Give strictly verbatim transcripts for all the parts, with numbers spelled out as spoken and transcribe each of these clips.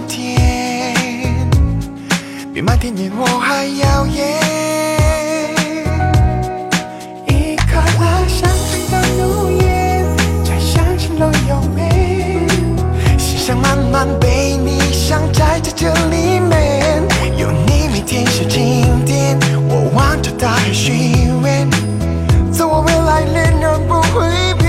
天，比满天烟火还耀眼。一颗了相信的怒焰，再相信了永远。心上慢慢被你镶在在这里面，有你每天是经典，我望着大海许愿，走我未来恋人不会变。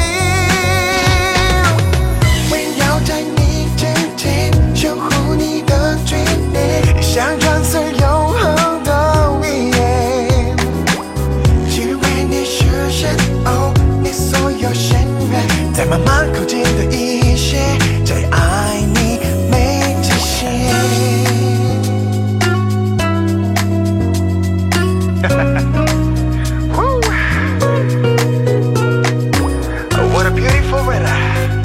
围绕在你指尖，守护你的眷恋，想穿刺永恒的语言，只为你实现哦，你所有心愿，在慢慢靠近的一些，在爱你没极限。What a beautiful weather.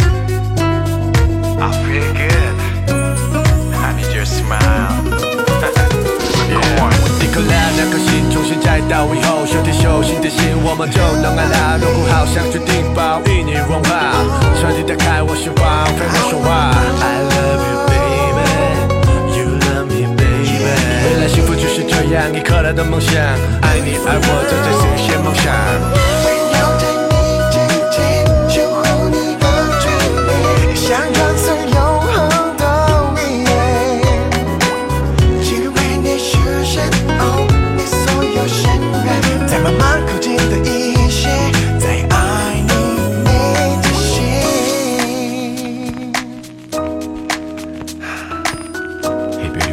I feel good. I need your smile. Yeah. 一颗亮两颗心，重新再到以后，手牵手心贴心，我们就能爱啦。荣枯好像决定包与你融化，传递打开我希望，陪我说话。I love you, baby. You love me, baby. 未来幸福就是这样一颗来的梦想，爱你爱我，正在实现梦想。想穿刺永恒的语言，只为你实现哦，你所有心愿，在慢慢靠近的一些，在爱你没极限。Hey beautiful 。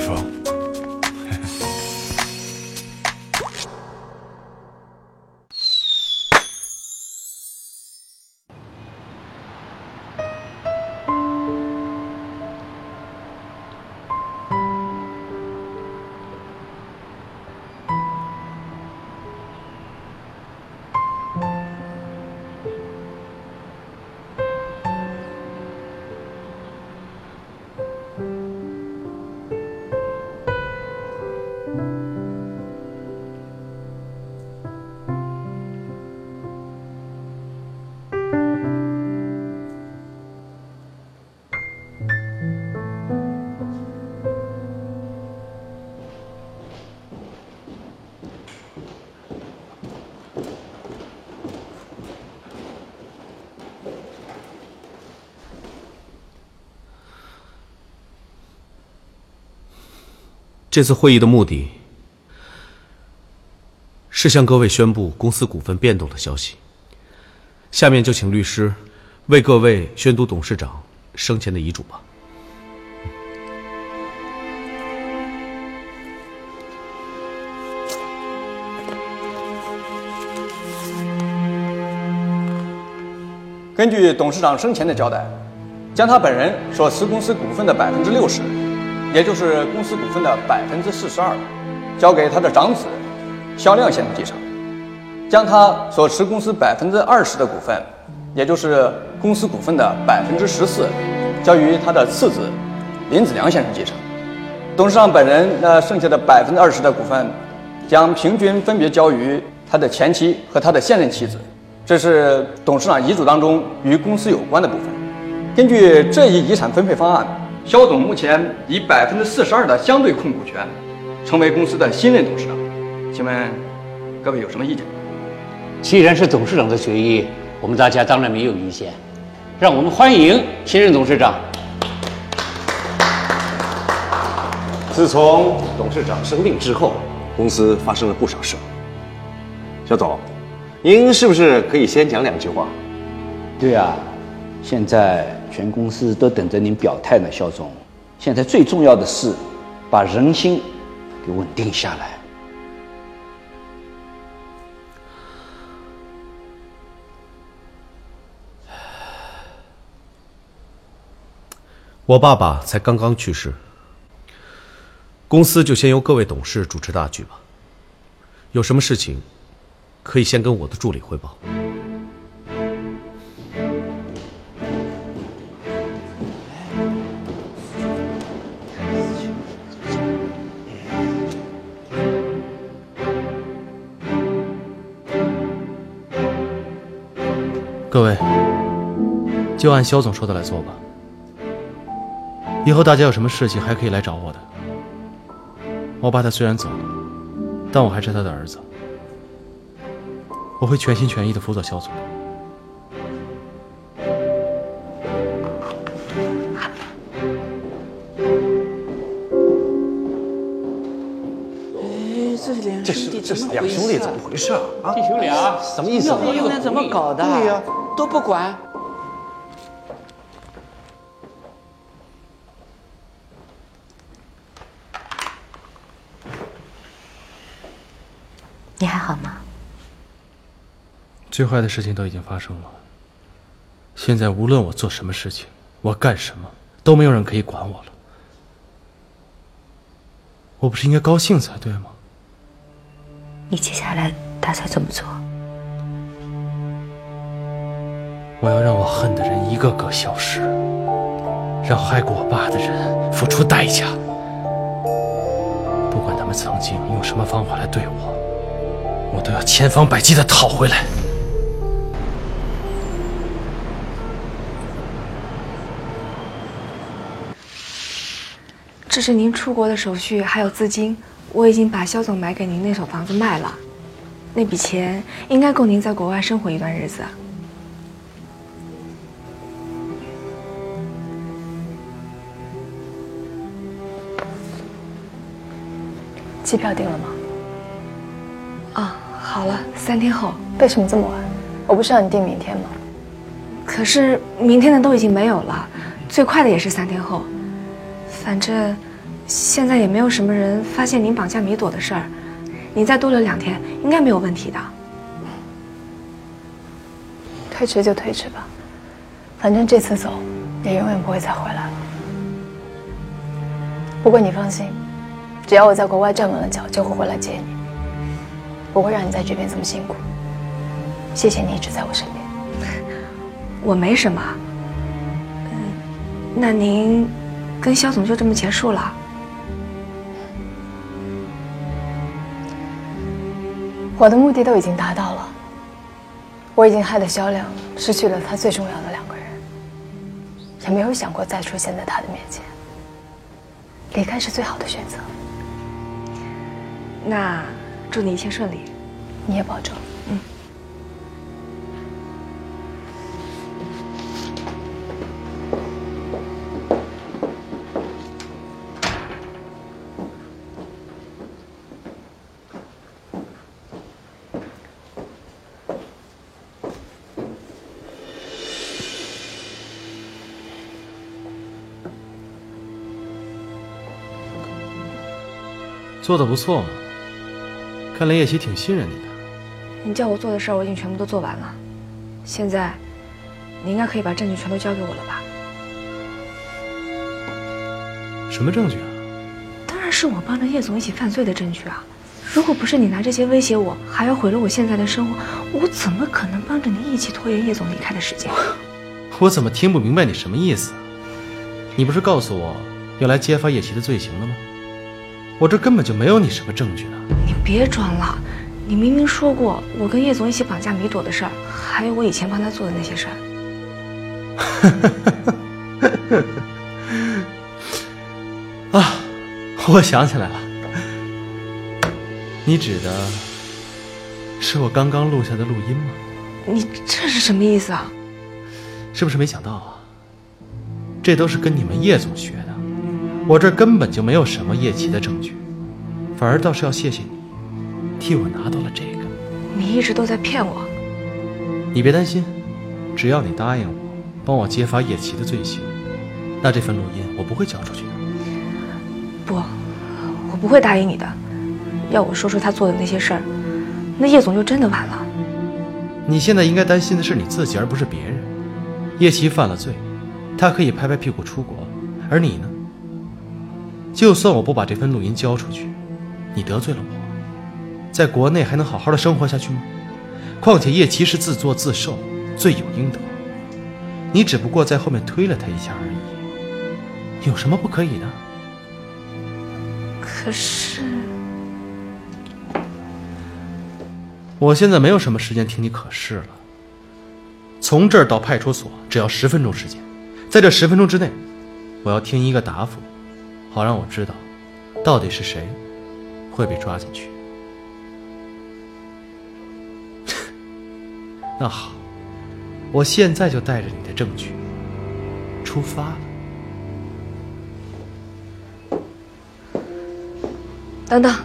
这次会议的目的是向各位宣布公司股份变动的消息。下面就请律师为各位宣读董事长生前的遗嘱吧。 根据董事长生前的交代，将他本人所持公司股份的百分之六十，也就是公司股份的百分之四十二，交给他的长子肖亮先生继承；将他所持公司百分之二十的股份，也就是公司股份的百分之十四，交于他的次子林子良先生继承。董事长本人那剩下的百分之二十的股份，将平均分别交于他的前妻和他的现任妻子。这是董事长遗嘱当中与公司有关的部分。根据这一遗产分配方案，肖总目前以百分之四十二的相对控股权，成为公司的新任董事长。请问各位有什么意见？ 既然是董事长的决议，我们大家当然没有意见。让我们欢迎新任董事长。 自从董事长生病之后，公司发生了不少事。肖总，您是不是可以先讲两句话？ 对啊，现在全公司都等着您表态呢，肖总。现在最重要的是把人心给稳定下来。 我爸爸才刚刚去世，公司就先由各位董事主持大局吧。有什么事情，可以先跟我的助理汇报。 各位，就按肖总说的来做吧。 以后大家有什么事情还可以来找我的。我爸他虽然走了，但我还是他的儿子，我会全心全意的辅佐肖总的。 这是这是两兄弟怎么回事啊？啊， 弟兄俩什么意思？ 你们怎么搞的？ 对呀， 都不管。 你还好吗？ 最坏的事情都已经发生了，现在无论我做什么事情，我干什么，都没有人可以管我了。我不是应该高兴才对吗？ 你接下来打算怎么做？ 我要让我恨的人一个个消失，让害过我爸的人付出代价。不管他们曾经用什么方法来对我，我都要千方百计的讨回来。 这是您出国的手续，还有资金。我已经把肖总买给您那所房子卖了，那笔钱应该够您在国外生活一段日子。 机票订了吗？ 啊，好了，三天后。 为什么这么晚？我不是让你订明天吗？ 可是明天的都已经没有了，最快的也是三天后。反正现在也没有什么人发现您绑架米朵的事儿，你再多留两天应该没有问题的。 推迟就推迟吧，反正这次走也永远不会再回来了。不过你放心，只要我在国外站稳了脚，就会回来接你，不会让你在这边这么辛苦。谢谢你一直在我身边。 我没什么。嗯，那您跟肖总就这么结束了？ 我的目的都已经达到了，我已经害得肖亮失去了他最重要的两个人，也没有想过再出现在他的面前。离开是最好的选择。 那祝你一切顺利。 你也保重。 嗯。 做得不错嘛，看来叶琪挺信任你的。 你叫我做的事儿我已经全部都做完了，现在你应该可以把证据全都交给我了吧？ 什么证据啊？ 当然是我帮着叶总一起犯罪的证据啊！如果不是你拿这些威胁我，还要毁了我现在的生活，我怎么可能帮着你一起拖延叶总离开的时间？ 我怎么听不明白你什么意思？你不是告诉我要来揭发叶琪的罪行了吗？我这根本就没有你什么证据呢。 你别装了，你明明说过我跟叶总一起绑架米朵的事儿，还有我以前帮他做的那些事儿。啊，我想起来了，你指的是我刚刚录下的录音吗？ 你这是什么意思啊？ 是不是没想到啊？这都是跟你们叶总学的。我这根本就没有什么叶琪的证据，反而倒是要谢谢你，替我拿到了这个。 你一直都在骗我。 你别担心，只要你答应我，帮我揭发叶琪的罪行，那这份录音我不会交出去的。 不，我不会答应你的。要我说出他做的那些事儿，那叶总就真的完了。 你现在应该担心的是你自己，而不是别人。叶琪犯了罪，他可以拍拍屁股出国，而你呢？就算我不把这份录音交出去，你得罪了我，在国内还能好好的生活下去吗？况且叶琪是自作自受，罪有应得，你只不过在后面推了他一下而已，有什么不可以的？ 可是， 我现在没有什么时间听你可是了。从这儿到派出所只要十分钟时间，在这十分钟之内， 我要听一个答复，好让我知道，到底是谁会被抓进去。那好，我现在就带着你的证据出发了。 等等，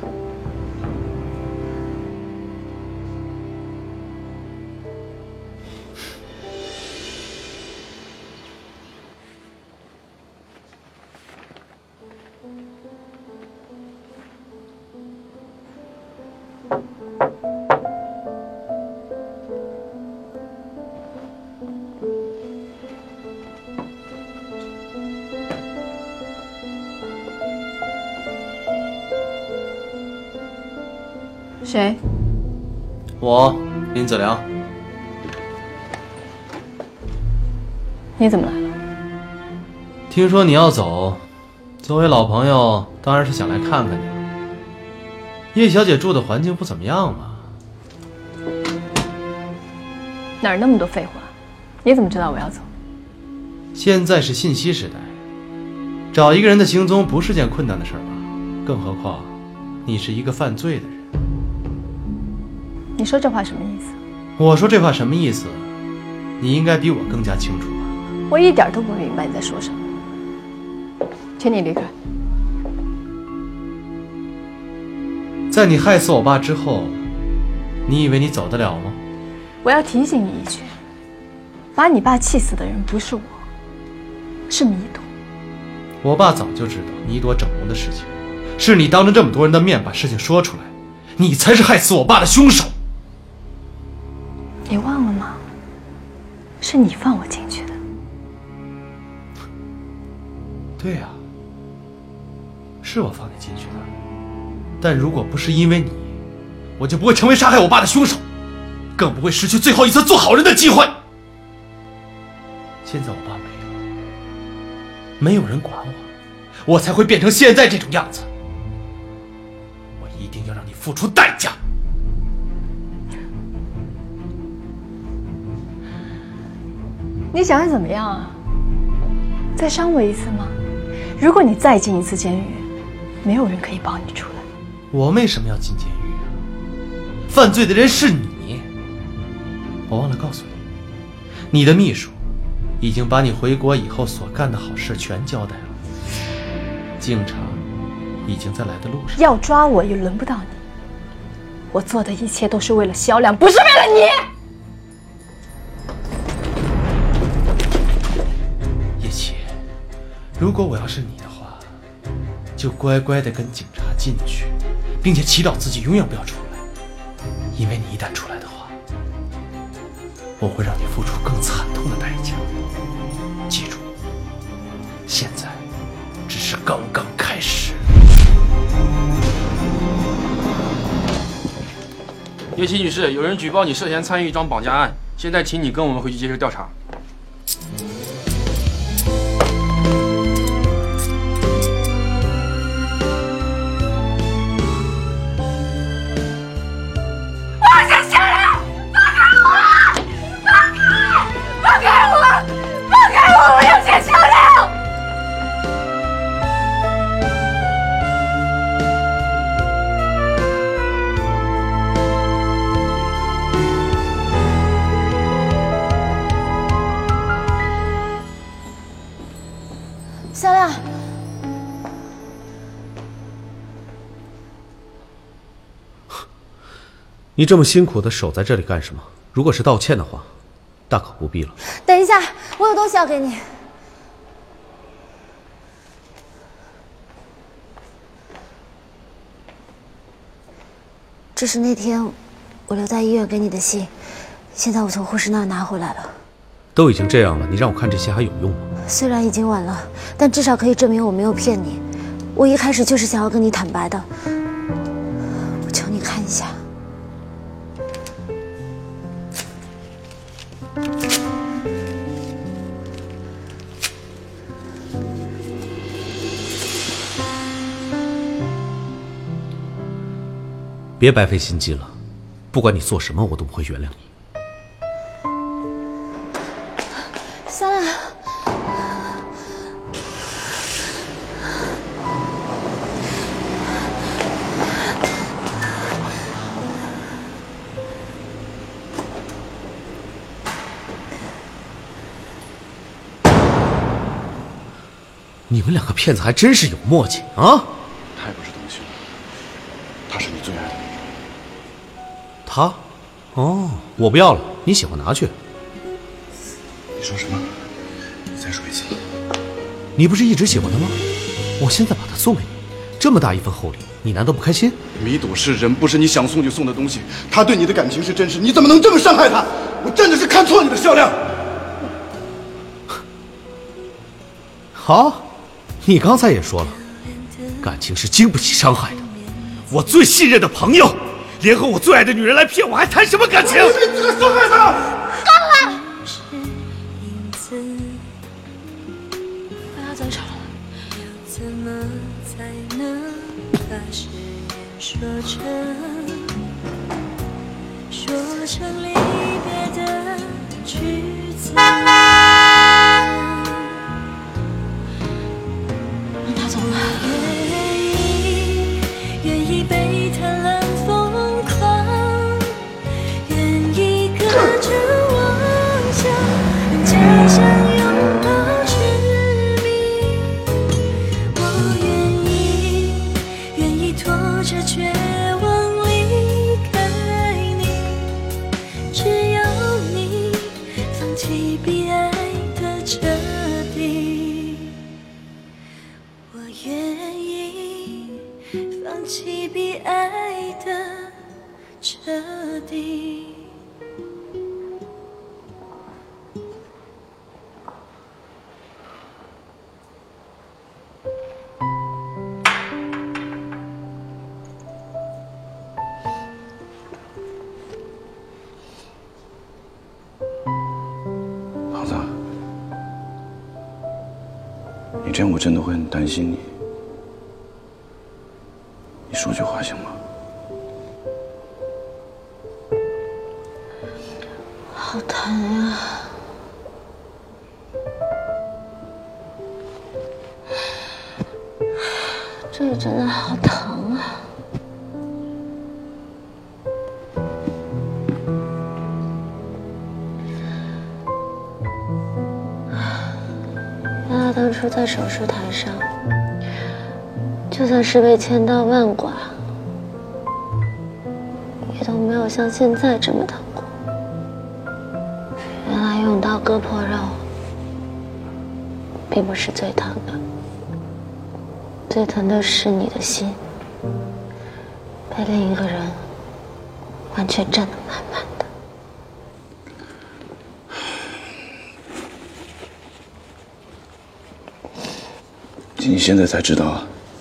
谁？ 我林子良。 你怎么来了？ 听说你要走，作为老朋友，当然是想来看看你了。叶小姐住的环境不怎么样嘛。 哪儿那么多废话？你怎么知道我要走？ 现在是信息时代，找一个人的行踪不是件困难的事儿吧？更何况，你是一个犯罪的人。 你说这话什么意思？ 我说这话什么意思？你应该比我更加清楚吧？ 我一点都不明白你在说什么。请你离开。 在你害死我爸之后，你以为你走得了吗？ 我要提醒你一句，把你爸气死的人不是我，是弥朵。 我爸早就知道弥朵整容的事情，是你当着这么多人的面把事情说出来，你才是害死我爸的凶手。 你忘了吗？是你放我进去的。 对呀，是我放你进去的。但如果不是因为你，我就不会成为杀害我爸的凶手，更不会失去最后一次做好人的机会。现在我爸没了，没有人管我，我才会变成现在这种样子。我一定要让你付出代价。 你想怎么样啊？再伤我一次吗？如果你再进一次监狱，没有人可以保你出来。 我为什么要进监狱啊？犯罪的人是你。我忘了告诉你，你的秘书已经把你回国以后所干的好事全交代了。警察已经在来的路上。 要抓我也轮不到你。我做的一切都是为了萧亮，不是为了你。 叶琪，如果我要是你的话，就乖乖的跟警察进去，并且祈祷自己永远不要出来，因为你一旦出来的话，我会让你付出更惨痛的代价。记住，现在只是刚刚开始。 叶琪女士，有人举报你涉嫌参与一桩绑架案，现在请你跟我们回去接受调查。 萧亮， 你这么辛苦的守在这里干什么？如果是道歉的话，大可不必了。 等一下，我有东西要给你。这是那天我留在医院给你的信，现在我从护士那儿拿回来了。 都已经这样了，你让我看这些还有用吗？ 虽然已经晚了，但至少可以证明我没有骗你。我一开始就是想要跟你坦白的。我求你看一下。 别白费心机了，不管你做什么，我都不会原谅你。 萧亮， 你们两个骗子还真是有默契啊！ 他也不是东西，他是你最爱的。 他？哦，我不要了，你喜欢拿去。 你说什么？你再说一次。 你不是一直喜欢他吗？我现在把它送给你，这么大一份厚礼，你难道不开心？ 米朵是人，不是你想送就送的东西。他对你的感情是真实，你怎么能这么伤害他？我真的是看错你了，肖亮。 好，你刚才也说了，感情是经不起伤害的。我最信任的朋友，联合我最爱的女人来骗我，还谈什么感情？ 你这个伤害他！ 够了！ 不要再吵了。 怎么才能把誓言说成说成离别的句子？ 让他走吧。 愿意，愿意被他冷疯狂，愿意隔着妄想，人家相拥抱痴迷。我愿意，愿意拖着绝望离开你，只要你放弃比爱的彻底。我愿意放弃比爱的彻底。 胖子，你这样我真的会很担心你。你说句话行吗？ 好疼呀！这里真的好疼啊！原来当初在手术台上，就算是被千刀万剐，也都没有像现在这么疼过。原来用刀割破肉，并不是最疼的，最疼的是你的心被另一个人完全占得满满的。 你现在才知道，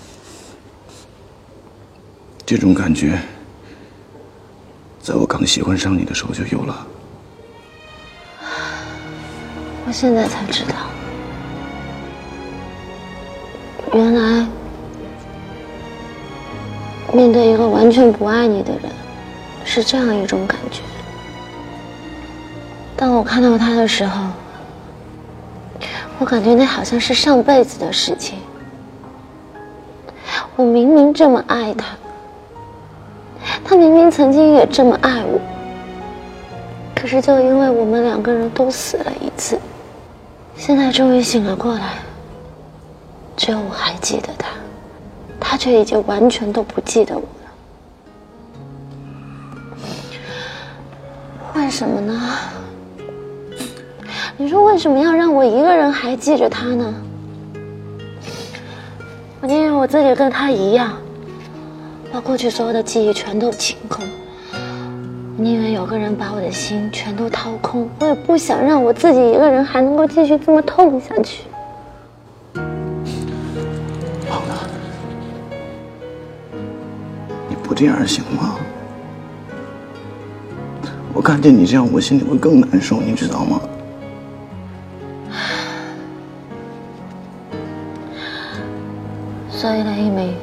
这种感觉，在我刚喜欢上你的时候就有了。 我现在才知道，原来面对一个完全不爱你的人，是这样一种感觉。当我看到他的时候，我感觉那好像是上辈子的事情。我明明这么爱他，他明明曾经也这么爱我，可是就因为我们两个人都死了一次，现在终于醒了过来，只有我还记得他，他却已经完全都不记得我了。为什么呢？你说为什么要让我一个人还记着他呢？我宁愿我自己跟他一样，把过去所有的记忆全都清空。我宁愿有个人把我的心全都掏空，我也不想让我自己一个人还能够继续这么痛下去。 胖子，你不这样行吗？我看见你这样，我心里会更难受，你知道吗？ 所以雷一鸣，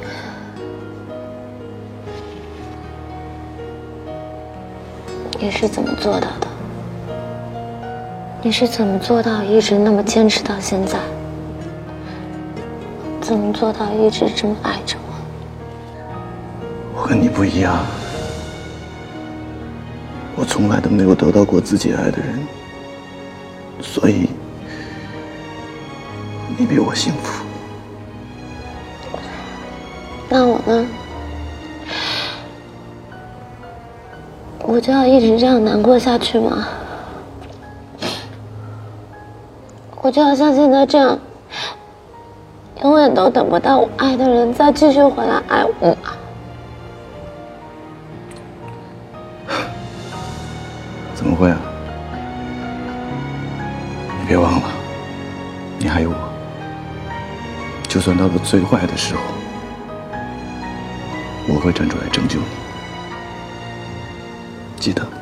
你是怎么做到的？你是怎么做到一直那么坚持到现在？怎么做到一直这么爱着我？ 我跟你不一样，我从来都没有得到过自己爱的人，所以你比我幸福。 那我呢？我就要一直这样难过下去吗？我就要像现在这样，永远都等不到我爱的人再继续回来爱我吗？ 怎么会啊？你别忘了，你还有我。就算到了最坏的时候，我会站出来拯救你。记得。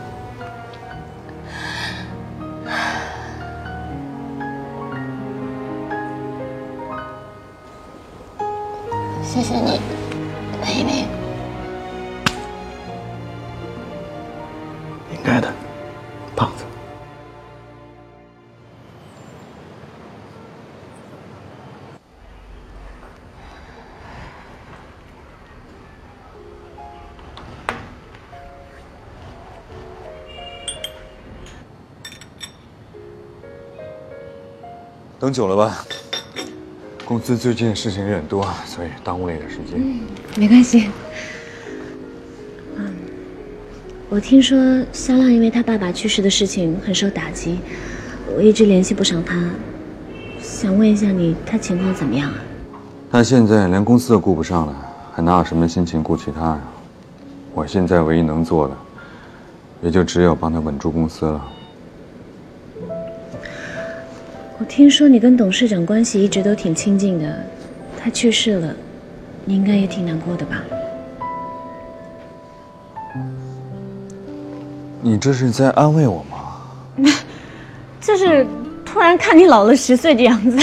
谢谢你，裴林。 应该的，胖子。 等久了吧？公司最近事情有点多，所以耽误了一点时间。 嗯，没关系。嗯，我听说肖亮因为他爸爸去世的事情很受打击，我一直联系不上他，想问一下你，他情况怎么样啊？ 他现在连公司都顾不上了，还哪有什么心情顾其他呀？我现在唯一能做的，也就只有帮他稳住公司了。 我听说你跟董事长关系一直都挺亲近的，他去世了，你应该也挺难过的吧？ 你这是在安慰我吗？ 就是突然看你老了十岁的样子。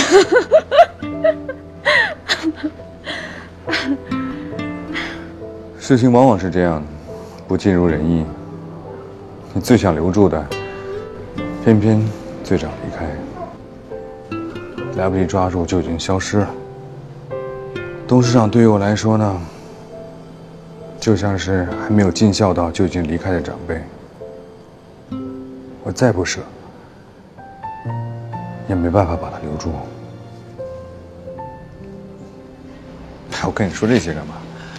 事情往往是这样的，不尽如人意。你最想留住的，偏偏最早离开。来不及抓住就已经消失了。董事长对于我来说呢，就像是还没有尽孝道就已经离开的长辈。我再不舍，也没办法把他留住。我跟你说这些干嘛？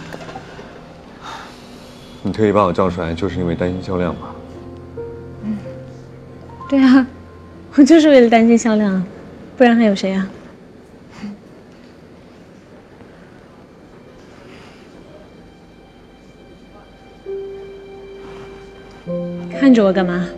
你特意把我叫出来，就是因为担心销量吧？ 嗯，对啊，我就是为了担心销量。不然还有谁啊？看着我干嘛？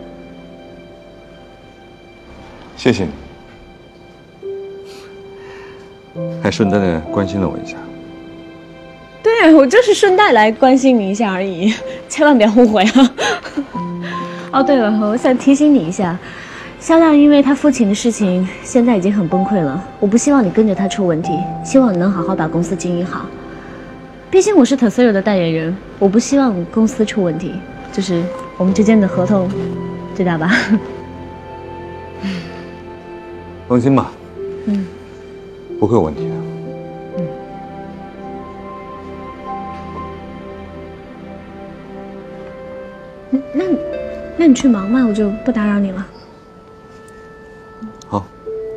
谢谢你，还顺带的关心了我一下。 对，我就是顺带来关心你一下而已，千万别误会啊！哦，对了，我想提醒你一下。肖亮因为他父亲的事情，现在已经很崩溃了。我不希望你跟着他出问题，希望你能好好把公司经营好。毕竟我是 Tesoro 的代言人，我不希望公司出问题。就是我们之间的合同，知道吧？ 放心吧， 嗯， 不会有问题的。 嗯，那，那你去忙吧，我就不打扰你了。 好。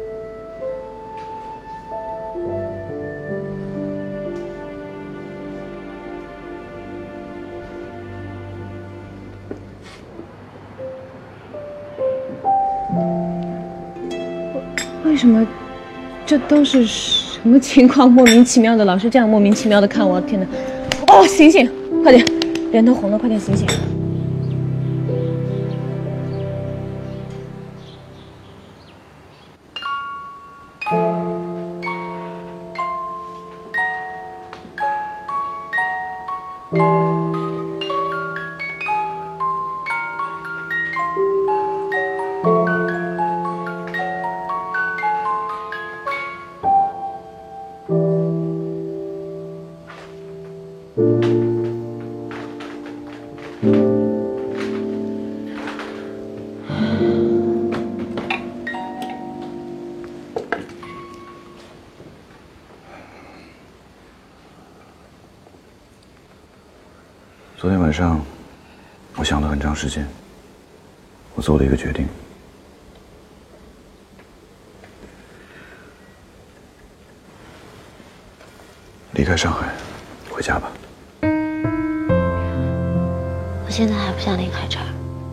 为什么？这都是什么情况？莫名其妙的，老是这样莫名其妙的看我，天哪！哦，醒醒，快点，脸都红了，快点醒醒！ 昨天晚上，我想了很长时间，我做了一个决定。离开上海，回家吧。 我现在还不想离开这儿。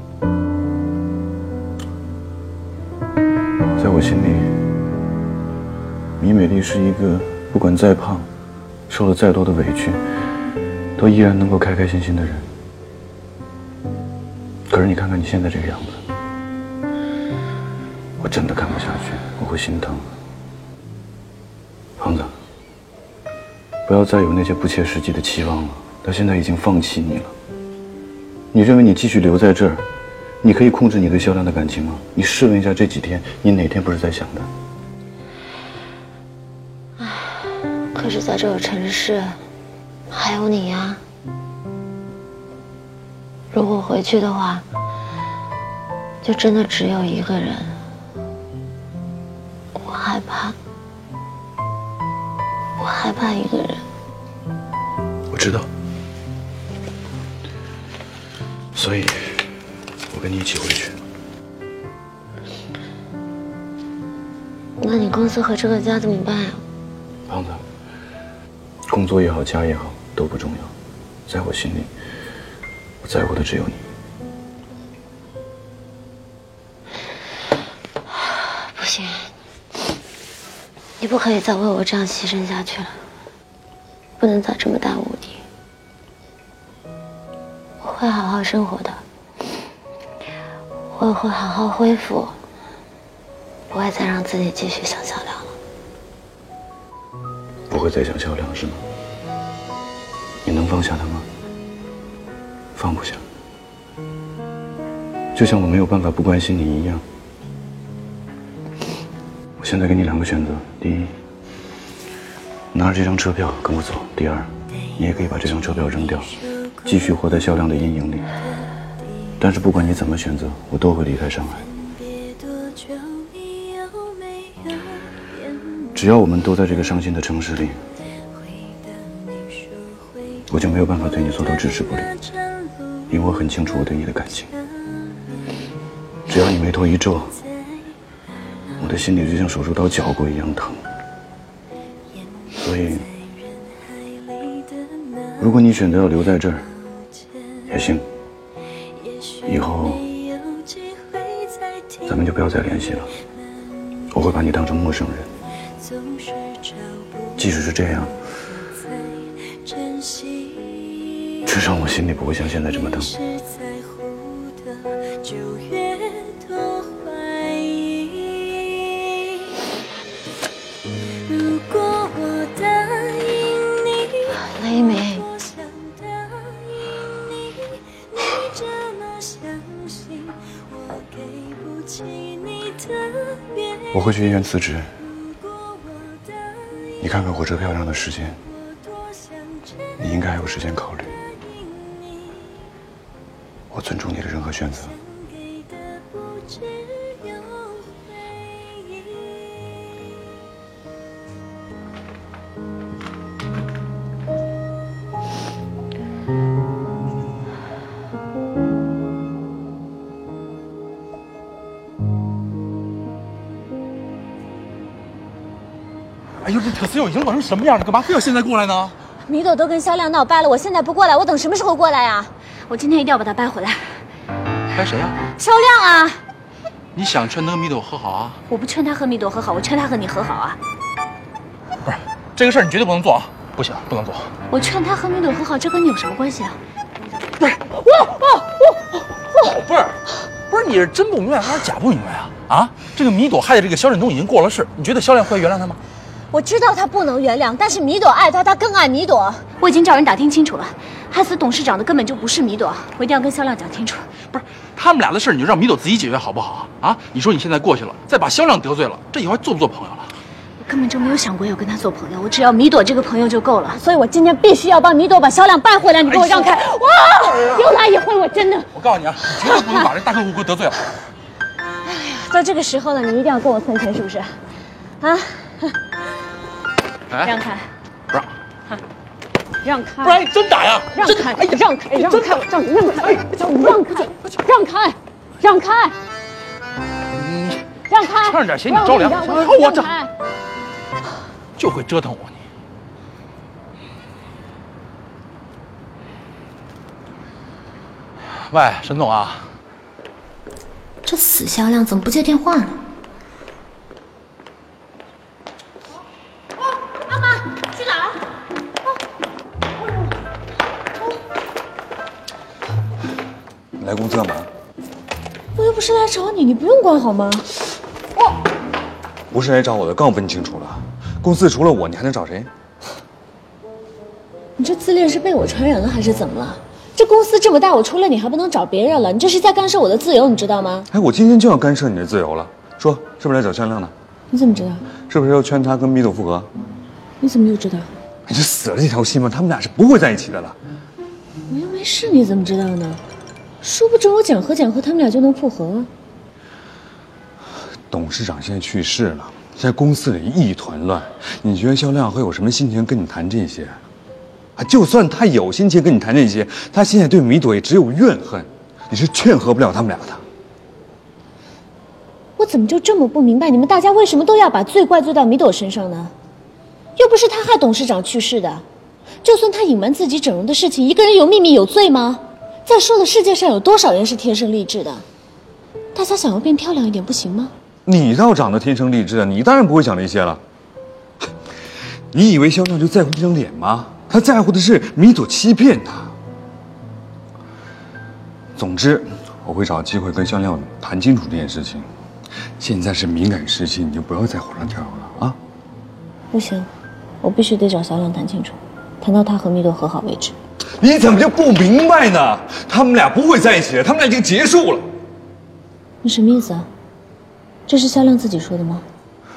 在我心里，米美丽是一个不管再胖，受了再多的委屈，都依然能够开开心心的人。可是你看看你现在这个样子，我真的看不下去，我会心疼。胖子，不要再有那些不切实际的期望了，他现在已经放弃你了。你认为你继续留在这儿，你可以控制你对肖亮的感情吗？你试问一下，这几天你哪天不是在想的？ 可是在这个城市，还有你呀。如果回去的话，就真的只有一个人。我害怕，我害怕一个人。 我知道，所以我跟你一起回去。 那你公司和这个家怎么办呀？ 胖子，工作也好，家也好，都不重要，在我心里，我在乎的只有你。 不行，你不可以再为我这样牺牲下去了，不能再这么耽误你。我会好好生活的，我也会好好恢复，不会再让自己继续想肖亮了。 不会再想肖亮是吗？你能放下他吗？放不下，就像我没有办法不关心你一样。我现在给你两个选择：第一，拿着这张车票跟我走；第二，你也可以把这张车票扔掉，继续活在肖亮的阴影里。但是不管你怎么选择，我都会离开上海。只要我们都在这个伤心的城市里，我就没有办法对你做到置之不理，因为我很清楚我对你的感情。只要你眉头一皱，我的心里就像手术刀绞过一样疼。所以，如果你选择要留在这儿，也行。以后，咱们就不要再联系了。我会把你当成陌生人。即使是这样，至少我心里不会像现在这么疼。 雷鸣， 我会去医院辞职。你看看火车票上的时间，你应该还有时间考虑。我尊重你的任何选择。 哎呦，这特斯又已经乱成什么样了？干嘛非要现在过来呢？ 米朵都跟肖亮闹掰了，我现在不过来，我等什么时候过来呀？我今天一定要把他掰回来。 掰谁呀？ 肖亮啊！ 你想劝他和米朵和好啊？ 我不劝他和米朵和好，我劝他和你和好啊！ 不是，这个事儿你绝对不能做啊！不行，不能做。 我劝他和米朵和好，这跟你有什么关系啊？ 不是，我我我我不是，不是，你是真不明白还是假不明白啊？啊，这个米朵害的这个肖振东已经过了世，你觉得肖亮会原谅他吗？ 我知道他不能原谅，但是米朵爱他，他更爱米朵。我已经找人打听清楚了，害死董事长的根本就不是米朵，我一定要跟肖亮讲清楚。 不是，他们俩的事你就让米朵自己解决好不好啊？啊，你说你现在过去了，再把肖亮得罪了，这以后还做不做朋友了？ 我根本就没有想过要跟他做朋友，我只要米朵这个朋友就够了。所以我今天必须要帮米朵把肖亮掰回来，你给我让开！哇，又来一回，我真的…… 我告诉你啊，你绝对不能把这大客户给我得罪了。 哎呀，到这个时候了，你一定要跟我算钱是不是？啊？让开！ 不让！ 让开！ 不然你真打呀！ 让开！哎呀，让开！让开！让你让开！让开！让开！让开！ 你让开！ 趁点嫌你着凉，我这就会折腾我你。 喂，沈总啊， 这死销量怎么不接电话呢？ 哦，阿妈去哪儿？ 你来公司干嘛？ 我又不是来找你，你不用管好吗？我不是来找我的，刚问清楚了。公司除了我，你还能找谁？ 你这自恋是被我传染了还是怎么了？这公司这么大，我除了你还不能找别人了，你这是在干涉我的自由，你知道吗？ 哎，我今天就要干涉你的自由了。说，是不是来找向亮的？ 你怎么知道？ 是不是要劝他跟米朵复合？ 你怎么又知道？ 你这死了这条心吗？他们俩是不会在一起的了。 我又没事，你怎么知道呢？说不准我讲和讲和，他们俩就能复合。 董事长现在去世了，现在公司里一团乱。你觉得肖亮会有什么心情跟你谈这些？啊，就算他有心情跟你谈这些，他现在对米朵也只有怨恨，你是劝和不了他们俩的。 我怎么就这么不明白，你们大家为什么都要把罪怪罪到米朵身上呢？又不是他害董事长去世的，就算他隐瞒自己整容的事情，一个人有秘密有罪吗？再说了，世界上有多少人是天生丽质的？大家想要变漂亮一点不行吗？ 你倒长得天生丽质啊，你当然不会想这些了。你以为肖亮就在乎这张脸吗？他在乎的是米朵欺骗他。总之，我会找机会跟肖亮谈清楚这件事情。现在是敏感时期，你就不要再火上跳油了啊！ 不行，我必须得找小亮谈清楚，谈到他和米朵和好为止。 你怎么就不明白呢？他们俩不会在一起的，他们俩已经结束了。 你什么意思啊？这是肖亮自己说的吗？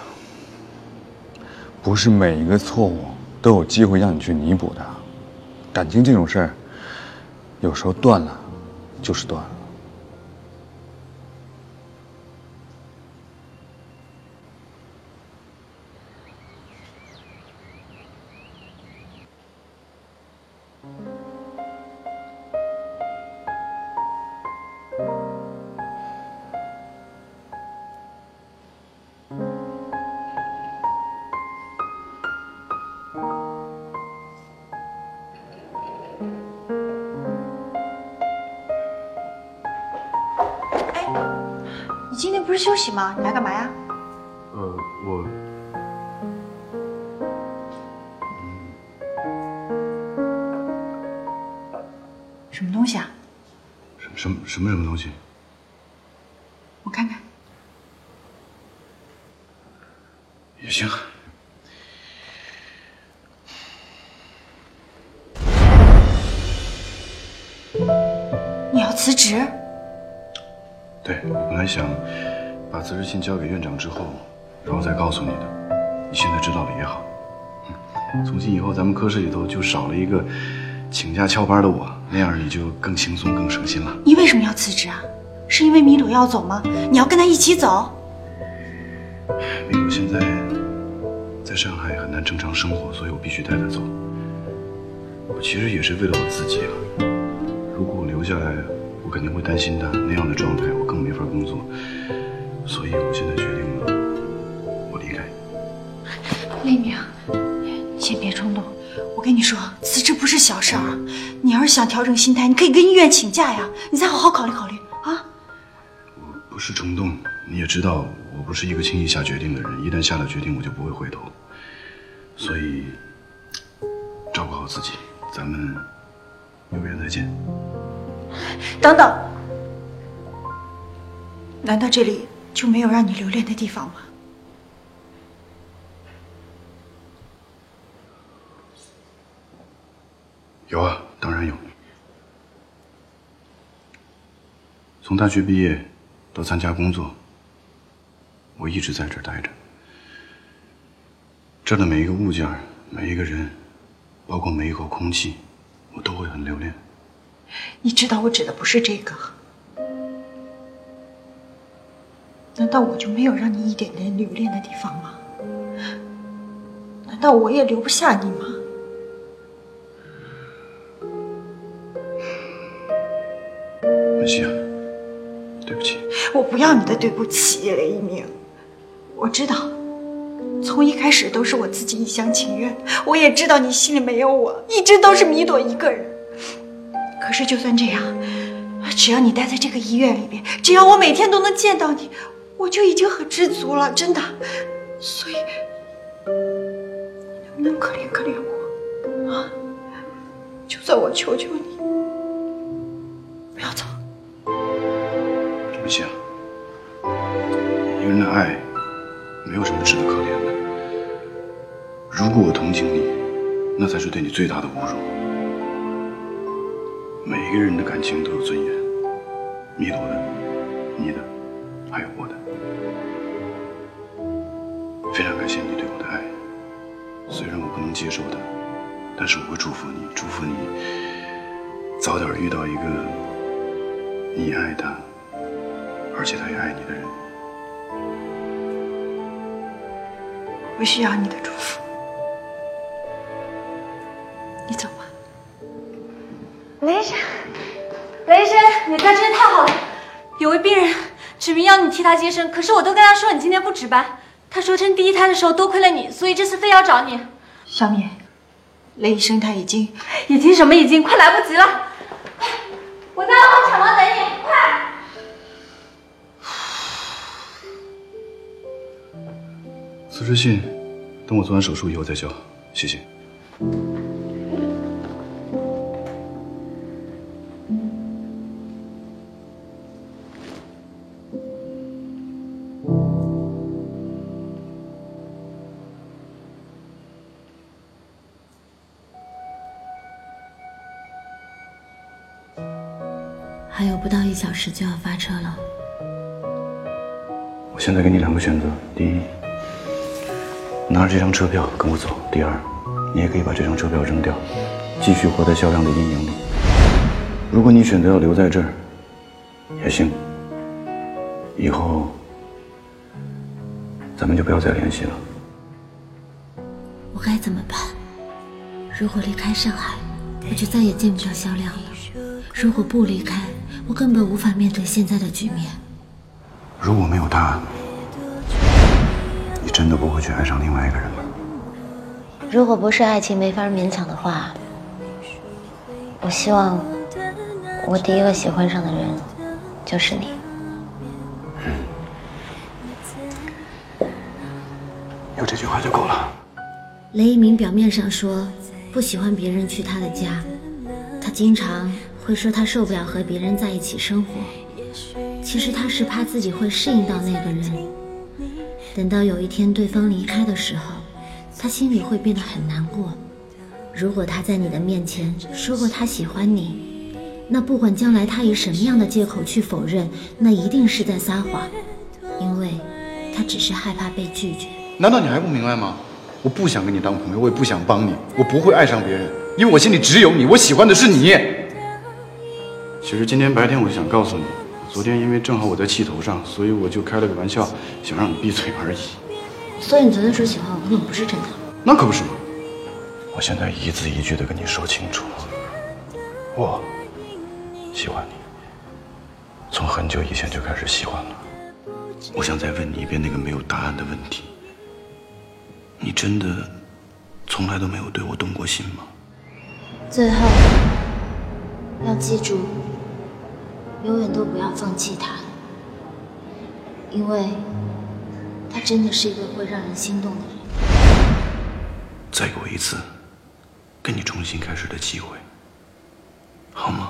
不是每一个错误都有机会让你去弥补的，感情这种事儿，有时候断了，就是断了。 你今天不是休息吗？你来干嘛呀？ 呃，我， 什么东西啊？ 什什么什么什么东西？ 我看看。 也行。 你要辞职？ 对，我本来想把辞职信交给院长之后，然后再告诉你的。你现在知道了也好。嗯，从今以后咱们科室里头就少了一个请假翘班的我，那样你就更轻松、更省心了。 你为什么要辞职啊？是因为米朵要走吗？你要跟她一起走？ 米朵现在在上海很难正常生活，所以我必须带她走。我其实也是为了我自己啊。如果我留下来，我肯定会担心她那样的状态，我更没法工作。所以我现在决定了，我离开。 黎明，你先别冲动。我跟你说，辞职不是小事儿。你要是想调整心态，你可以跟医院请假呀。你再好好考虑考虑啊。 我不是冲动，你也知道，我不是一个轻易下决定的人。一旦下了决定，我就不会回头。所以，照顾好自己，咱们有缘再见。 等等，难道这里就没有让你留恋的地方吗？ 有啊，当然有。从大学毕业到参加工作，我一直在这儿待着。这儿的每一个物件、每一个人，包括每一口空气，我都会很留恋。 你知道我指的不是这个。难道我就没有让你一点点留恋的地方吗？难道我也留不下你吗？ 文熙啊，对不起。 我不要你的对不起，雷一鸣。我知道，从一开始都是我自己一厢情愿。我也知道你心里没有我，一直都是米朵一个人。可是就算这样， 只要你待在这个医院里边，只要我每天都能见到你，我就已经很知足了，真的。所以，你能不能可怜可怜我啊？就算我求求你，不要走。 文熙啊，一个人的爱没有什么值得可怜的。如果我同情你，那才是对你最大的侮辱。每一个人的感情都有尊严，米朵的、你的，还有我的。非常感谢你对我的爱，虽然我不能接受它，但是我会祝福你，祝福你早点遇到一个你爱他，而且他也爱你的人。 我不需要你的祝福，你走吧。 雷医生，雷医生，你太真是太好了！有位病人指明要你替他接生，可是我都跟他说你今天不值班。他说生第一胎的时候多亏了你，所以这次非要找你。 小敏，雷医生他已经…… 已经什么已经？快来不及了！快，我在二号产房等你，快！ 辞职信，等我做完手术以后再交，谢谢。 还有不到一小时就要发车了。 我现在给你两个选择：第一，拿着这张车票跟我走；第二，你也可以把这张车票扔掉，继续活在肖亮的阴影里。如果你选择要留在这儿，也行。以后咱们就不要再联系了。 我该怎么办？如果离开上海，我就再也见不到肖亮了。如果不离开，我根本无法面对现在的局面。 如果没有他，你真的不会去爱上另外一个人吗？ 如果不是爱情没法勉强的话，我希望我第一个喜欢上的人就是你。 嗯，有这句话就够了。 雷一鸣表面上说不喜欢别人去他的家，他经常会说他受不了和别人在一起生活，其实他是怕自己会适应到那个人，等到有一天对方离开的时候，他心里会变得很难过。如果他在你的面前说过他喜欢你，那不管将来他以什么样的借口去否认，那一定是在撒谎，因为他只是害怕被拒绝。 难道你还不明白吗？我不想跟你当朋友，我也不想帮你，我不会爱上别人，因为我心里只有你，我喜欢的是你。 其实今天白天我就想告诉你，昨天因为正好我在气头上，所以我就开了个玩笑，想让你闭嘴而已。 所以你昨天说喜欢我根本不是真的。 那可不是嘛！我现在一字一句的跟你说清楚，我喜欢你，从很久以前就开始喜欢了。我想再问你一遍那个没有答案的问题，你真的从来都没有对我动过心吗？ 最后要记住，永远都不要放弃他，因为他真的是一个会让人心动的人。 再给我一次跟你重新开始的机会，好吗？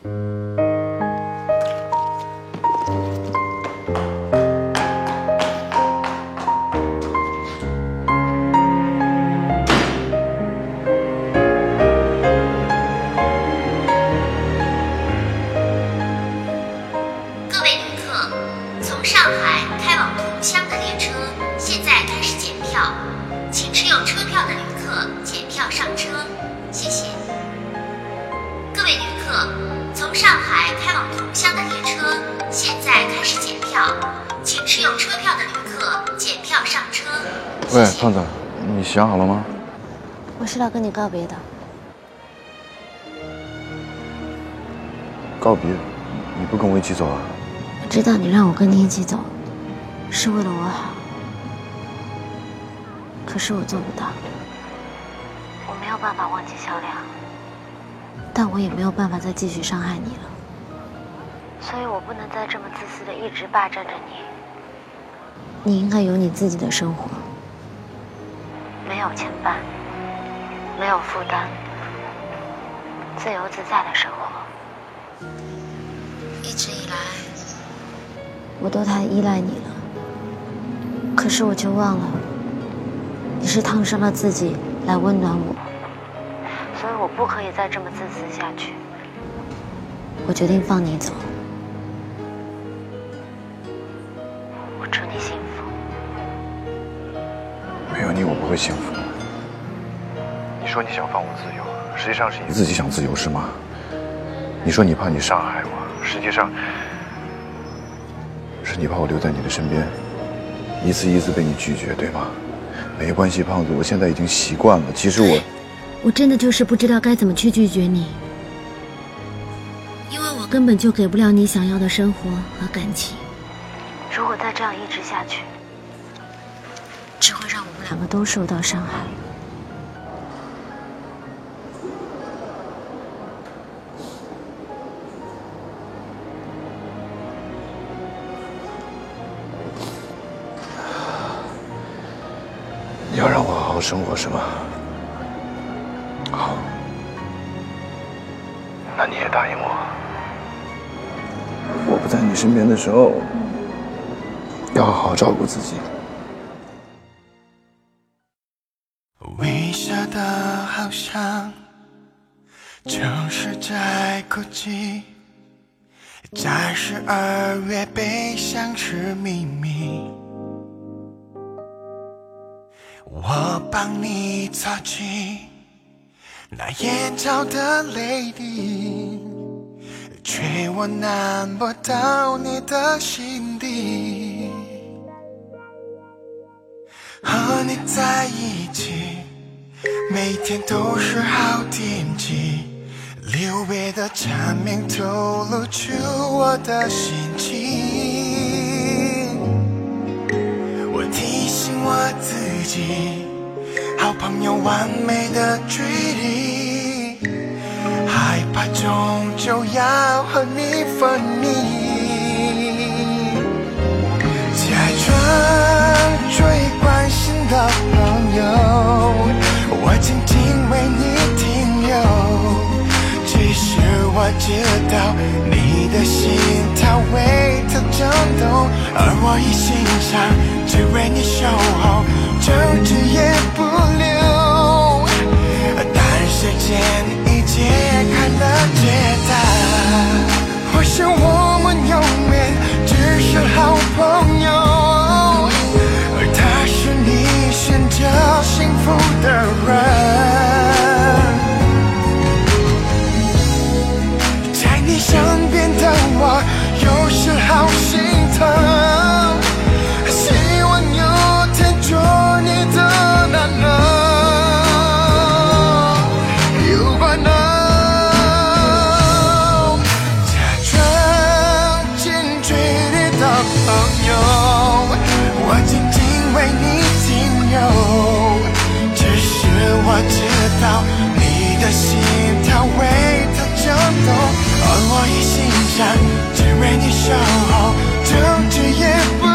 各位旅客，从上海开往桐乡的列车现在开始检票，请持有车票的旅客检票上车，谢谢。各位旅客，从上海开往桐乡的列车现在开始检票，请持有车票的旅客检票上车。 喂，胖子，你想好了吗？ 我是来跟你告别的。 告别？你不跟我一起走啊？ 我知道你让我跟你一起走，是为了我好，可是我做不到。我没有办法忘记肖亮，但我也没有办法再继续伤害你了。 所以我不能再这么自私的一直霸占着你。你应该有你自己的生活，没有牵绊，没有负担，自由自在的生活。一直以来，我都太依赖你了，可是我却忘了，你是烫伤了自己来温暖我，所以我不可以再这么自私下去。我决定放你走。我祝你幸福。 没有你，我不会幸福。你说你想放我自由，实际上是你自己想自由，是吗？你说你怕你伤害我，实际上是你怕我留在你的身边，一次一次被你拒绝，对吗？没关系，胖子，我现在已经习惯了。其实我， 我真的就是不知道该怎么去拒绝你，因为我根本就给不了你想要的生活和感情。如果再这样一直下去，只会让我们两个都受到伤害。 你要让我好好生活是吗？好，那你也答应我，我不在你身边的时候，要好好照顾自己。 微笑的好像城市在哭泣，在十二月悲伤是秘密。我帮你擦去那眼角的泪滴，却我难不到你的心底。和你在一起，每天都是好天气，六月的蝉鸣透露出我的心情。我提醒我自己，好朋友完美的距离，害怕终究要和你分离。假装最关心的朋友，我静静为你停留。其实我知道你的心它为它震动，而我一心想只为你守候，争执也不留。但时间已揭开了解答，或许我们永远只是好朋友，而他是你选择幸福的人。在你身边的我有时好心疼，希望有天做你的男人。如果能假装近距离的朋友，我静静为你停留。只是我知道你的心跳为它震动，而我一心想只为你守候，争执也不